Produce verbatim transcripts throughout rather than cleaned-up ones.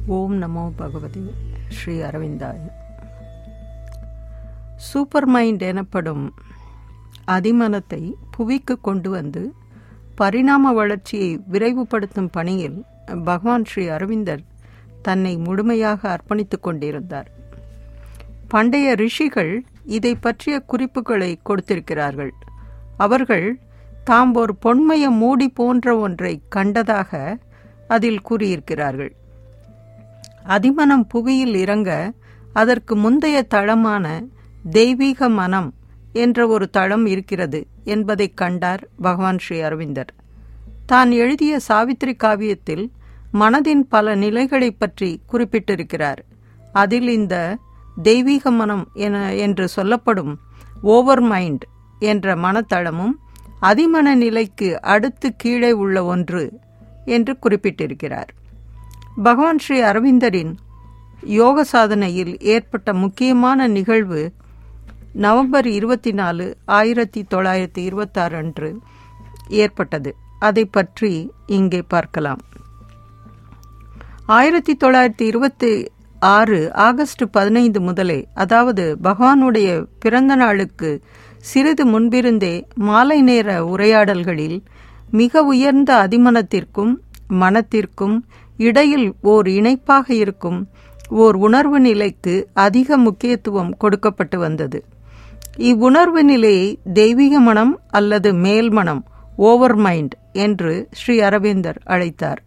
ஓம் நமோ பகவதி ஸ்ரீ அரவிந்தாய. சூப்பர் மைண்ட் எனப்படும் அதிமனத்தை புவிக்கு கொண்டு வந்து பரிணாம வளர்ச்சியை விரைவுபடுத்தும் பணியில் பகவான் ஸ்ரீ அரவிந்தர் தன்னை முழுமையாக அர்ப்பணித்துக் கொண்டிருந்தார். பண்டைய ரிஷிகள் இதை பற்றிய குறிப்புகளை கொடுத்திருக்கிறார்கள். அவர்கள் தாம் ஒரு பொன்மய மூடி போன்ற ஒன்றை கண்டதாக அதில் கூறியிருக்கிறார்கள். அதிமனம் புவியில் இறங்க அதற்கு முந்தைய தளமான தெய்வீக மனம் என்ற ஒரு தளம் இருக்கிறது என்பதை கண்டார் பகவான் ஸ்ரீ அரவிந்தர். தான் எழுதிய சாவித்திரி காவியத்தில் மனதின் பல நிலைகளை பற்றி குறிப்பிட்டிருக்கிறார். அதில் இந்த தெய்வீக மனம் என என்று சொல்லப்படும் ஓவர் மைண்ட் என்ற மனத்தளமும் அதிமன நிலைக்கு அடுத்து கீழே உள்ள ஒன்று என்று குறிப்பிட்டிருக்கிறார். பகவான் ஸ்ரீ அரவிந்தரின் யோக சாதனையில் ஏற்பட்ட முக்கியமான நிகழ்வு நவம்பர் இருபத்தி நாலு ஆயிரத்தி தொள்ளாயிரத்தி இருபத்தாறு அன்று ஏற்பட்டது. அதை பற்றி இங்கே பார்க்கலாம். ஆயிரத்தி தொள்ளாயிரத்தி இருபத்தி ஆறு ஆகஸ்ட் பதினைந்து முதலே, அதாவது பகவானுடைய பிறந்த நாளுக்கு சிறிது முன்பிருந்தே மாலை நேர உரையாடல்களில் மிக உயர்ந்த அதிமனத்திற்கும் மனத்திற்கும் இடையில் ஓர் இணைப்பாக இருக்கும் ஓர் உணர்வு நிலைக்கு அதிக முக்கியத்துவம் கொடுக்கப்பட்டு வந்தது. இவ்வுணர்வு நிலையை தெய்வீக மனம் அல்லது மேல் மனம், ஓவர் மைண்ட் என்று ஸ்ரீ அரவிந்தர் அழைத்தார்.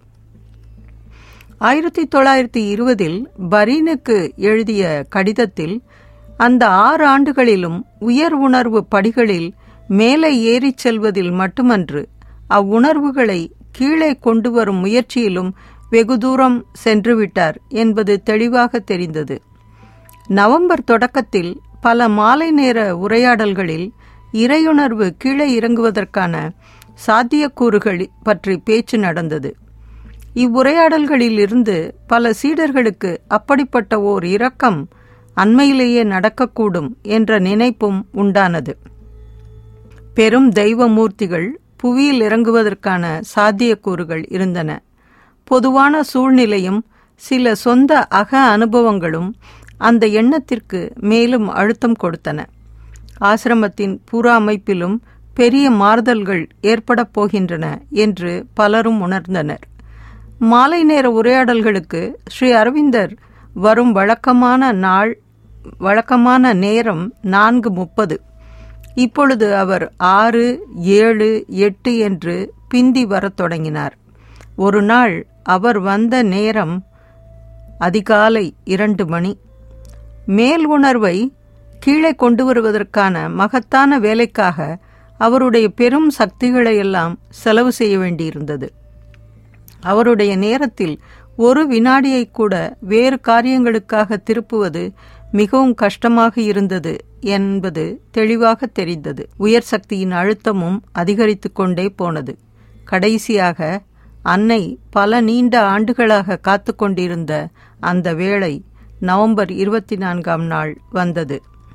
ஆயிரத்தி தொள்ளாயிரத்தி இருபதில் பரீனுக்கு எழுதிய கடிதத்தில் அந்த ஆறு ஆண்டுகளிலும் உயர் உணர்வு படிகளில் மேலே ஏறிச் செல்வதில் மட்டுமன்று, அவ்வுணர்வுகளை கீழே கொண்டு வரும் முயற்சியிலும் வெகு தூரம் சென்றுவிட்டார் என்பது தெளிவாக தெரிந்தது. நவம்பர் தொடக்கத்தில் பல மாலை நேர உரையாடல்களில் இறையுணர்வு கீழே இறங்குவதற்கான சாத்தியக்கூறுகள் பற்றி பேச்சு நடந்தது. இவ்வுரையாடல்களில் இருந்து பல சீடர்களுக்கு அப்படிப்பட்ட ஓர் இரக்கம் அண்மையிலேயே நடக்கக்கூடும் என்ற நினைப்பும் உண்டானது. பெரும் தெய்வமூர்த்திகள் புவியில் இறங்குவதற்கான சாத்தியக்கூறுகள் இருந்தன. பொதுவான சூழ்நிலையும் சில சொந்த அக அனுபவங்களும் அந்த எண்ணத்திற்கு மேலும் அழுத்தம் கொடுத்தன. ஆசிரமத்தின் புற அமைப்பிலும் பெரிய மாறுதல்கள் ஏற்படப் போகின்றன என்று பலரும் உணர்ந்தனர். மாலை நேர உரையாடல்களுக்கு ஸ்ரீ அரவிந்தர் வரும் வழக்கமான நாள் வழக்கமான நேரம் நான்கு முப்பது. இப்பொழுது அவர் ஆறு ஏழு எட்டு என்று பிந்தி வரத் தொடங்கினார். ஒரு நாள் அவர் வந்த நேரம் அதிகாலை இரண்டு மணி. மேல் உணர்வை கீழே கொண்டு வருவதற்கான மகத்தான வேலைக்காக அவருடைய பெரும் சக்திகளையெல்லாம் செலவு செய்ய வேண்டியிருந்தது. அவருடைய நேரத்தில் ஒரு வினாடியை கூட வேறு காரியங்களுக்காக திருப்புவது மிகவும் கஷ்டமாக இருந்தது என்பது தெளிவாக தெரிந்தது. உயர் சக்தியின் அழுத்தமும் அதிகரித்து கொண்டே போனது. கடைசியாக அன்னை பல நீண்ட ஆண்டுகளாக காத்து கொண்டிருந்த அந்த வேளை நவம்பர் இருபத்தி நான்காம் நாள் வந்தது.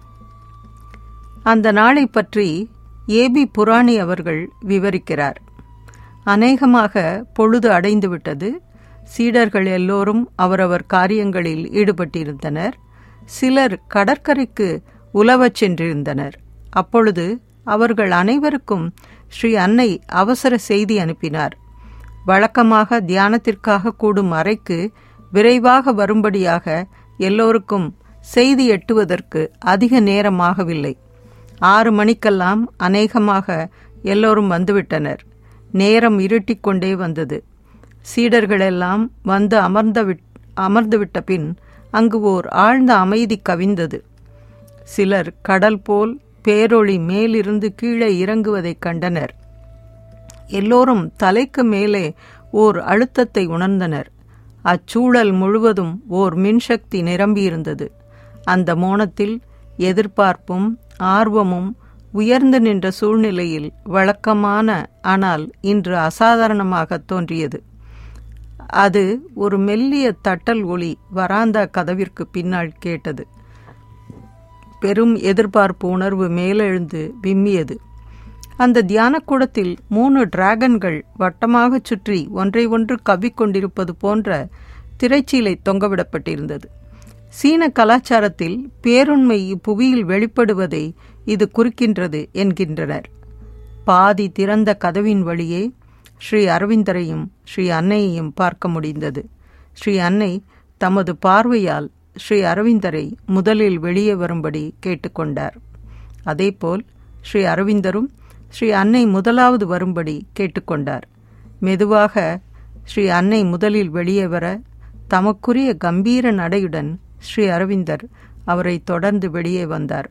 அந்த நாளை பற்றி ஏபி புராணி அவர்கள் விவரிக்கிறார். அநேகமாக பொழுது அடைந்துவிட்டது. சீடர்கள் எல்லோரும் அவரவர் காரியங்களில் ஈடுபட்டிருந்தனர். சிலர் கடற்கரைக்கு உலவச் சென்றிருந்தனர். அப்பொழுது அவர்கள் அனைவருக்கும் ஸ்ரீ அன்னை அவசர செய்தி அனுப்பினார். வழக்கமாக தியானத்திற்காக கூடும் அறைக்கு விரைவாக வரும்படியாக எல்லோருக்கும் செய்தி எட்டுவதற்கு அதிக நேரமாகவில்லை. ஆறு மணிக்கெல்லாம் அநேகமாக எல்லோரும் வந்துவிட்டனர். நேரம் இருட்டிக் கொண்டே வந்தது. சீடர்களெல்லாம் வந்து அமர்ந்த அமர்ந்துவிட்ட பின் அங்கு ஓர் ஆழ்ந்த அமைதி கவிந்தது. சிலர் கடல் போல் பேரொளி மேலிருந்து கீழே இறங்குவதைக் கண்டனர். எல்லோரும் தலைக்கு மேலே ஓர் அழுத்தத்தை உணர்ந்தனர். அச்சூழல் முழுவதும் ஓர் மின்சக்தி நிரம்பியிருந்தது. அந்த மோனத்தில் எதிர்பார்ப்பும் ஆர்வமும் உயர்ந்து நின்ற சூழ்நிலையில் வழக்கமான, ஆனால் இன்று அசாதாரணமாக தோன்றியது. அது ஒரு மெல்லிய தட்டல் ஒலி வராந்தா கதவிற்கு பின்னால் கேட்டது. பெரும் எதிர்பார்ப்பு உணர்வு மேலெழுந்து விம்மியது. அந்த தியானக்கூடத்தில் மூணு டிராகன்கள் வட்டமாகச் சுற்றி ஒன்றை ஒன்று கவ்விக்கொண்டிருப்பது போன்ற திரைச்சீலை தொங்கவிடப்பட்டிருந்தது. சீன கலாச்சாரத்தில் பேருண்மை இப்புவியில் வெளிப்படுவதை இது குறிக்கின்றது என்கின்றனர். பாதி திறந்த கதவின் வழியே ஸ்ரீ அரவிந்தரையும் ஸ்ரீ அன்னையையும் பார்க்க முடிந்தது. ஸ்ரீ அன்னை தமது பார்வையால் ஸ்ரீ அரவிந்தரை முதலில் வெளியே வரும்படி கேட்டுக்கொண்டார். அதேபோல் ஸ்ரீ அரவிந்தரும் ஸ்ரீ அன்னை முதலாவது வரும்படி கேட்டுக்கொண்டார். மெதுவாக ஸ்ரீ அன்னை முதலில் வெளியே வர தமக்குரிய கம்பீர நடையுடன் ஸ்ரீ அரவிந்தர் அவரை தொடர்ந்து வெளியே வந்தார்.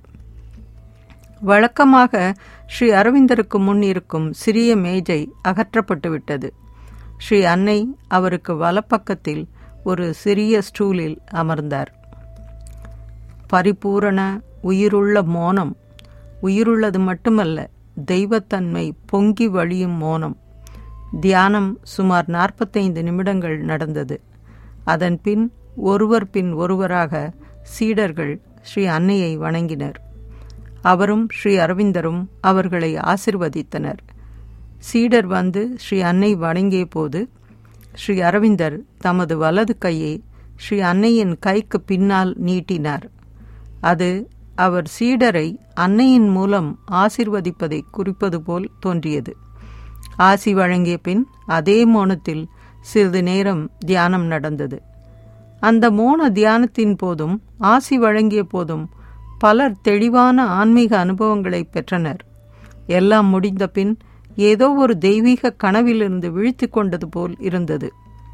வழக்கமாக ஸ்ரீ அரவிந்தருக்கு முன் இருக்கும் சிறிய மேஜை அகற்றப்பட்டுவிட்டது. ஸ்ரீ அன்னை அவருக்கு வலப்பக்கத்தில் ஒரு சிறிய ஸ்டூலில் அமர்ந்தார். பரிபூரண உயிருள்ள மோனம், உயிருள்ளது மட்டுமல்ல, தெய்வத்தன்மை பொங்கி வழியும் மோனம். தியானம் சுமார் நாற்பத்தைந்து நிமிடங்கள் நடந்தது. அதன் பின் ஒருவர் பின் ஒருவராக சீடர்கள் ஸ்ரீ அன்னையை வணங்கினர். அவரும் ஸ்ரீ அரவிந்தரும் அவர்களை ஆசிர்வதித்தனர். சீடர் வந்து ஸ்ரீ அன்னை வணங்கிய போது ஸ்ரீ அரவிந்தர் தமது வலது கையை ஸ்ரீ அன்னையின் கைக்கு பின்னால் நீட்டினார். அது அவர் சீடரை அன்னையின் மூலம் ஆசிர்வதிப்பதை குறிப்பது போல் தோன்றியது. ஆசி வழங்கிய பின் அதே மோனத்தில் சிறிது நேரம் தியானம் நடந்தது. அந்த மோன தியானத்தின் போதும் ஆசி வழங்கிய போதும் பலர் தெளிவான ஆன்மீக அனுபவங்களை பெற்றனர். எல்லாம் முடிந்த பின் ஏதோ ஒரு தெய்வீக கனவிலிருந்து விழித்து கொண்டது போல் இருந்தது.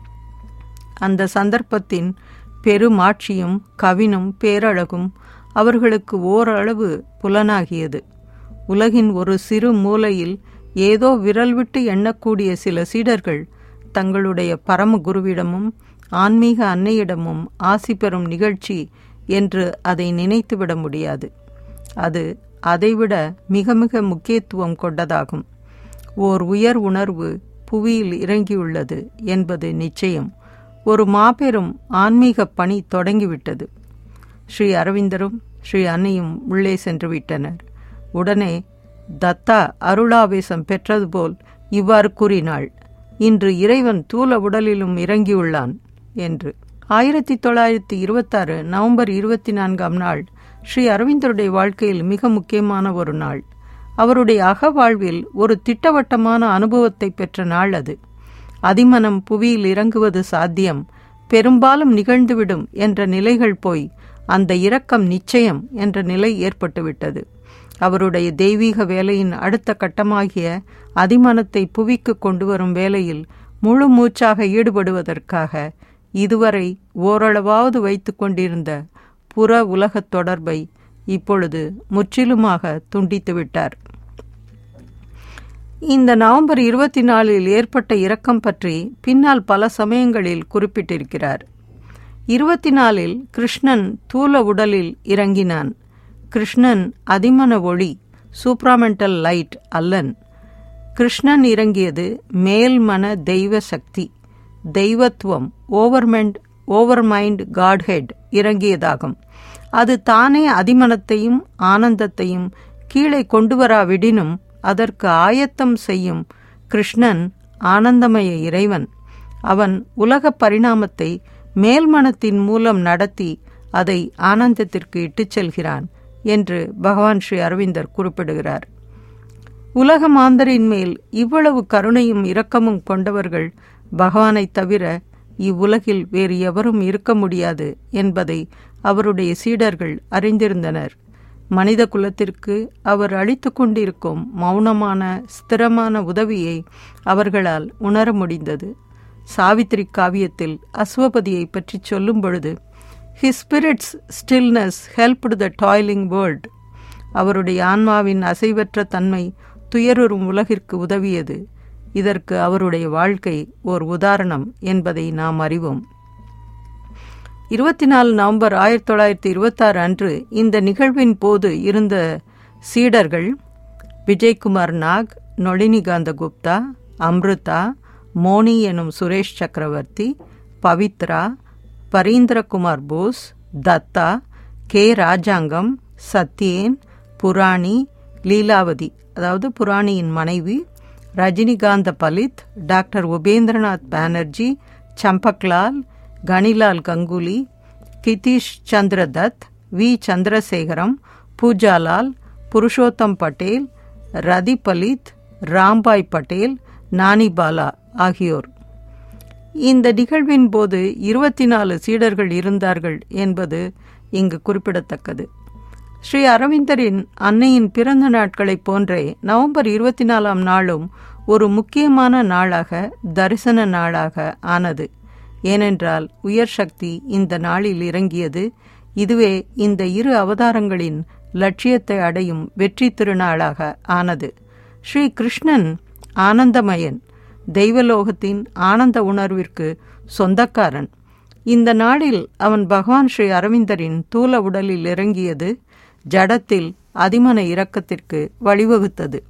அந்த சந்தர்ப்பத்தின் பெருமாட்சியும் கவினும் பேரழகும் அவர்களுக்கு ஓரளவு புலனாகியது. உலகின் ஒரு சிறு மூலையில் ஏதோ விரல் விட்டு எண்ணக்கூடிய சில சீடர்கள் தங்களுடைய பரமகுருவிடமும் ஆன்மீக அன்னையிடமும் ஆசி பெறும் நிகழ்ச்சி என்று அதை நினைத்துவிட முடியாது. அது அதைவிட மிக மிக முக்கியத்துவம் கொண்டதாகும். ஓர் உயர் உணர்வு புவியில் இறங்கியுள்ளது என்பது நிச்சயம். ஒரு மாபெரும் ஆன்மீக பணி தொடங்கிவிட்டது. ஸ்ரீ அரவிந்தரும் ஸ்ரீ அன்னையும் உள்ளே சென்று விட்டனர். உடனே தத்தா அருளாவேசம் பெற்றது போல் இவ்வாறு கூறினாள், இன்று இறைவன் தூல உடலிலும் இறங்கியுள்ளான் என்று. ஆயிரத்தி தொள்ளாயிரத்தி இருபத்தாறு நவம்பர் இருபத்தி நான்காம் நாள் ஸ்ரீ அரவிந்தருடைய வாழ்க்கையில் மிக முக்கியமான ஒரு நாள். அவருடைய அகவாழ்வில் ஒரு திட்டவட்டமான அனுபவத்தை பெற்ற நாள் அது. அதிமனம் புவியில் இறங்குவது சாத்தியம், பெரும்பாலும் நிகழ்ந்துவிடும் என்ற நிலைகள் போய் அந்த இரக்கம் நிச்சயம் என்ற நிலை ஏற்பட்டுவிட்டது. அவருடைய தெய்வீக வேலையின் அடுத்த கட்டமாகிய அதிமனத்தை புவிக்கு கொண்டு வரும் வேலையில் முழு மூச்சாக ஈடுபடுவதற்காக இதுவரை ஓரளவாவது வைத்து கொண்டிருந்த புற உலகத் தொடர்பை இப்பொழுது முற்றிலுமாக துண்டித்துவிட்டார். இந்த நவம்பர் இருபத்தி நாலில் ஏற்பட்ட இரக்கம் பற்றி பின்னால் பல சமயங்களில் குறிப்பிட்டிருக்கிறார். இருபத்தி நாலில் கிருஷ்ணன் தூல உடலில் இறங்கினான். கிருஷ்ணன் அதிமன ஒளி, சூப்ராமெண்டல் லைட் அல்லன். கிருஷ்ணன் இறங்கியது மேல்மன தெய்வ சக்தி, தெய்வத்துவம், ஓவர்மெண்ட் ஓவர்மைண்ட் காட்ஹெட் இறங்கியதாகும். அது தானே அதிமனத்தையும் ஆனந்தத்தையும் கீழே கொண்டு வராவிடினும் அதற்கு ஆயத்தம் செய்யும் கிருஷ்ணன் ஆனந்தமய இறைவன். அவன் உலக பரிணாமத்தை மேல்மனத்தின் மூலம் நடத்தி அதை ஆனந்தத்திற்கு இட்டுச் செல்கிறான் என்று பகவான் ஸ்ரீ அரவிந்தர் குறிப்பிடுகிறார். உலக மாந்தரின் மேல் இவ்வளவு கருணையும் இரக்கமும் கொண்டவர்கள் பகவானை தவிர இவ்வுலகில் வேறு எவரும் இருக்க முடியாது என்பதை அவருடைய சீடர்கள் அறிந்திருந்தனர். மனித குலத்திற்கு அவர் அளித்து கொண்டிருக்கும் மௌனமான ஸ்திரமான உதவியை அவர்களால் உணர முடிந்தது. சாவித்திரி காவியத்தில் அஸ்வபதியை பற்றி சொல்லும் பொழுது his spirit's stillness helped the toiling world, அவருடைய ஆன்மாவின் அசைவற்ற தன்மை துயருறும் உலகிற்கு உதவியது. இதற்கு அவருடைய வாழ்க்கை ஓர் உதாரணம் என்பதை நாம் அறிவோம். இருபத்தி நாலு நவம்பர் ஆயிரத்தி தொள்ளாயிரத்தி இருபத்தாறு அன்று இந்த நிகழ்வின் போது இருந்த சீடர்கள் விஜய்குமார் நாக், நொளினிகாந்த குப்தா, அம்ருதா, மோனி எனும் சுரேஷ் சக்கரவர்த்தி, பவித்ரா, பரீந்திரகுமார் போஸ், தத்தா, கே ராஜாங்கம், சத்யேன், புராணி, லீலாவதி அதாவது புராணியின் மனைவி, ரஜினிகாந்த பலித், டாக்டர் உபேந்திரநாத் பானர்ஜி, சம்பக்லால், கனிலால் கங்குலி, கிதீஷ் சந்திர தத், வி சந்திரசேகரம், பூஜாலால், புருஷோத்தம் பட்டேல், ரதி பலித், ராம்பாய் பட்டேல், நானிபாலா ஆகியோர். இந்த நிகழ்வின் போது இருபத்தி நாலு சீடர்கள் இருந்தார்கள் என்பது இங்கு குறிப்பிடத்தக்கது. ஸ்ரீ அரவிந்தரின் அன்னையின் பிறந்த நாட்களைப் போன்றே நவம்பர் இருபத்தி நாலாம் நாளும் ஒரு முக்கியமான நாளாக, தரிசன நாளாக ஆனது. ஏனென்றால் உயர் சக்தி இந்த நாளில் இறங்கியது. இதுவே இந்த இரு அவதாரங்களின் லட்சியத்தை அடையும் வெற்றி திருநாளாக ஆனது. ஸ்ரீ கிருஷ்ணன் ஆனந்தமயன், தெய்வலோகத்தின் ஆனந்த உணர்விற்கு சொந்தக்காரன். இந்த நாளில் அவன் பகவான் ஸ்ரீ அரவிந்தரின் தூல உடலில் இறங்கியது ஜடத்தில் அதிமன இரக்கத்திற்கு வழிவகுத்தது.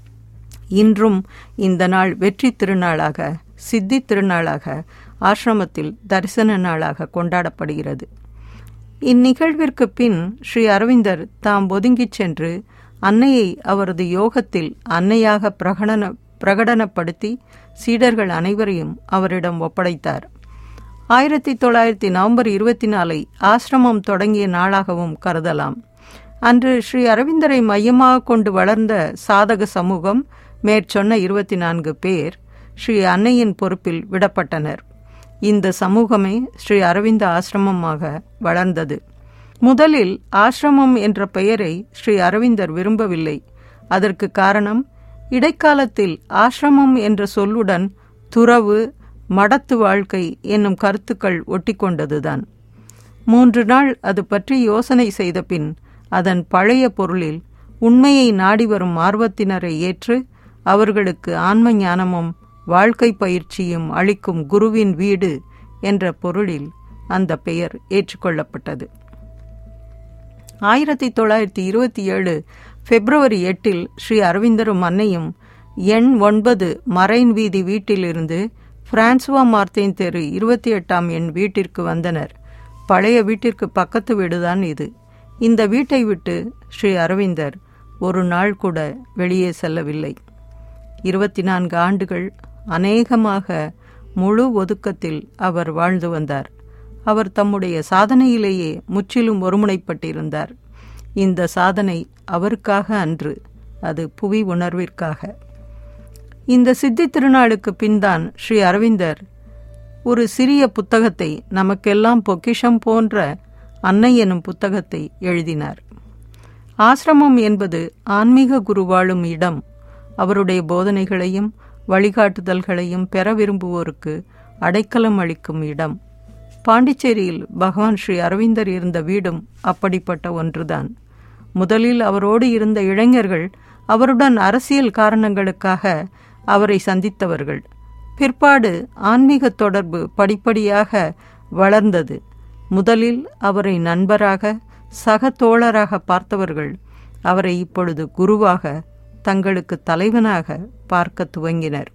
இன்றும் இந்த நாள் வெற்றி திருநாளாக, சித்தி திருநாளாக, ஆசிரமத்தில் தரிசன நாளாக கொண்டாடப்படுகிறது. இந்நிகழ்விற்கு பின் ஸ்ரீ அரவிந்தர் தாம் ஒதுங்கிச் சென்று அன்னையை அவரது யோகத்தில் அன்னையாக பிரகடன பிரகடனப்படுத்தி சீடர்கள் அனைவரையும் அவரிடம் ஒப்படைத்தார். ஆயிரத்தி தொள்ளாயிரத்தி நவம்பர் இருபத்தி நாலை ஆசிரமம் தொடங்கிய நாளாகவும் கருதலாம். அன்று ஸ்ரீ அரவிந்தரை மையமாக கொண்டு வளர்ந்த சாதக சமூகம், மேற்சொன்ன இருபத்தி நான்கு பேர் ஸ்ரீ அன்னையின் பொறுப்பில் விடப்பட்டனர். இந்த சமூகமே ஸ்ரீ அரவிந்த ஆசிரமமாக வளர்ந்தது. முதலில் ஆசிரமம் என்ற பெயரை ஸ்ரீ அரவிந்தர் விரும்பவில்லை. அதற்கு காரணம், இடைக்காலத்தில் ஆசிரமம் என்ற சொல்லுடன் துறவு, மடத்து வாழ்க்கை என்னும் கருத்துக்கள் ஒட்டிக்கொண்டதுதான். மூன்று நாள் அது பற்றி யோசனை செய்த பின் அதன் பழைய பொருளில் உண்மையை நாடி வரும் ஆர்வத்தினரை ஏற்று அவர்களுக்கு ஆன்ம ஞானமும் வாழ்க்கை பயிற்சியும் அளிக்கும் குருவின் வீடு என்ற பொருளில் அந்த பெயர் ஏற்றுக்கொள்ளப்பட்டது. ஆயிரத்தி தொள்ளாயிரத்தி இருபத்தி ஏழு பிப்ரவரி எட்டில் ஸ்ரீ அரவிந்தரும் அன்னையும் எண் ஒன்பது மரைன் வீதி வீட்டிலிருந்து பிரான்சுவா மார்த்தேன் தெரு இருபத்தி எட்டாம் எண் வீட்டிற்கு வந்தனர். பழைய வீட்டிற்கு பக்கத்து வீடுதான் இது. இந்த வீட்டை விட்டு ஸ்ரீ அரவிந்தர் ஒரு நாள் கூட வெளியே செல்லவில்லை. இருபத்தி நான்கு ஆண்டுகள் அநேகமாக முழு ஒதுக்கத்தில் அவர் வாழ்ந்து வந்தார். அவர் தம்முடைய சாதனையிலேயே முற்றிலும் ஒருமுனைப்பட்டிருந்தார். இந்த சாதனை அவருக்காக அன்று, அது புவி உணர்விற்காக. இந்த சித்தி திருநாளுக்கு பின்தான் ஸ்ரீ அரவிந்தர் ஒரு சிறிய புத்தகத்தை, நமக்கெல்லாம் பொக்கிஷம் போன்ற அன்னை எனும் புத்தகத்தை எழுதினார். ஆசிரமம் என்பது ஆன்மீக குரு வாழும் இடம். அவருடைய போதனைகளையும் வழிகாட்டுதல்களையும் பெற விரும்புவோருக்கு அடைக்கலம் அளிக்கும் இடம். பாண்டிச்சேரியில் பகவான் ஸ்ரீ அரவிந்தர் இருந்த வீடும் அப்படிப்பட்ட ஒன்றுதான். முதலில் அவரோடு இருந்த இளைஞர்கள் அவருடன் அரசியல் காரணங்களுக்காக அவரை சந்தித்தவர்கள். பிற்பாடு ஆன்மீக தொடர்பு படிப்படியாக வளர்ந்தது. முதலில் அவரை நண்பராக, சக தோழராக பார்த்தவர்கள் அவரை இப்பொழுது குருவாக, தங்களுக்கு தலைவனாக பார்க்க துவங்கினர்.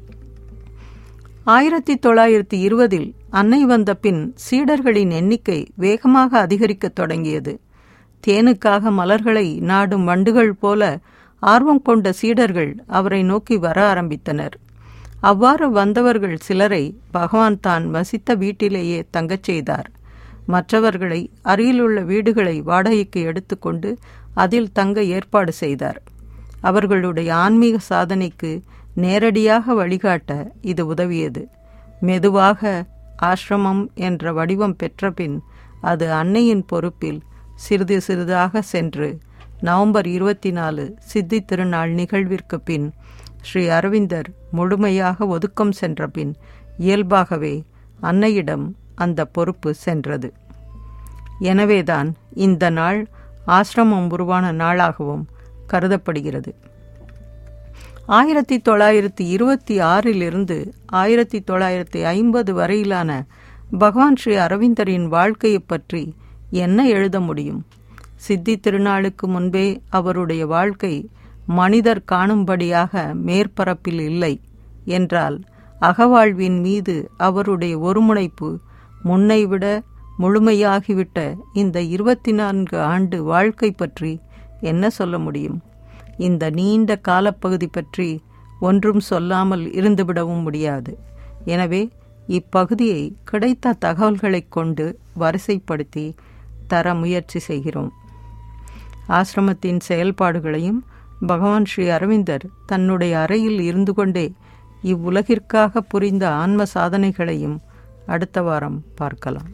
ஆயிரத்தி தொள்ளாயிரத்தி இருபதில் அன்னை வந்த பின் சீடர்களின் எண்ணிக்கை வேகமாக அதிகரிக்கத் தொடங்கியது. தேனுக்காக மலர்களை நாடும் வண்டுகள் போல ஆர்வம் கொண்ட சீடர்கள் அவரை நோக்கி வர ஆரம்பித்தனர். அவ்வாறு வந்தவர்கள் சிலரை பகவான் தான் வசித்த வீட்டிலேயே தங்கச் செய்தார். மற்றவர்களை அருகிலுள்ள வீடுகளை வாடகைக்கு எடுத்துக்கொண்டு அதில் தங்க ஏற்பாடு செய்தார். அவர்களுடைய ஆன்மீக சாதனைக்கு நேரடியாக வழிகாட்ட இது உதவியது. மெதுவாக ஆசிரமம் என்ற வடிவம் பெற்ற பின் அது அன்னையின் பொறுப்பில் சிறிது சிறிதாக சென்று நவம்பர் இருபத்தி நாலு சித்தி திருநாள் நிகழ்விற்கு பின் ஸ்ரீ அரவிந்தர் முழுமையாக ஒதுக்கம் சென்ற பின் இயல்பாகவே அன்னையிடம் அந்த பொறுப்பு சென்றது. எனவேதான் இந்த நாள் ஆசிரமம் உருவான நாளாகவும் கருதப்படுகிறது. ஆயிரத்தி தொள்ளாயிரத்தி இருபத்தி ஆறிலிருந்து ஆயிரத்தி தொள்ளாயிரத்தி ஐம்பது வரையிலான பகவான் ஸ்ரீ அரவிந்தரின் வாழ்க்கையை பற்றி என்ன எழுத முடியும்? சித்தி திருநாளுக்கு முன்பே அவருடைய வாழ்க்கை மனிதர் காணும்படியாக மேற்பரப்பில் இல்லை என்றால், அகவாழ்வின் மீது அவருடைய ஒருமுனைப்பு முன்னைவிட முழுமையாகிவிட்ட இந்த இருபத்தி நான்கு ஆண்டு வாழ்க்கை பற்றி என்ன சொல்ல முடியும்? இந்த நீண்ட காலப்பகுதி பற்றி ஒன்றும் சொல்லாமல் இருந்துவிடவும் முடியாது. எனவே இப்பகுதியை கிடைத்த தகவல்களைக் கொண்டு வரிசைப்படுத்தி தர முயற்சி செய்கிறோம். ஆசிரமத்தின் செயல்பாடுகளையும் பகவான் ஸ்ரீ அரவிந்தர் தன்னுடைய அறையில் இருந்து கொண்டே இவ்வுலகிற்காக புரிந்த ஆன்ம சாதனைகளையும் அடுத்த வாரம் பார்க்கலாம்.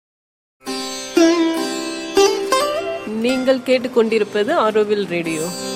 நீங்கள் கேட்டுக்கொண்டிருப்பது ஆரோவில் ரேடியோ.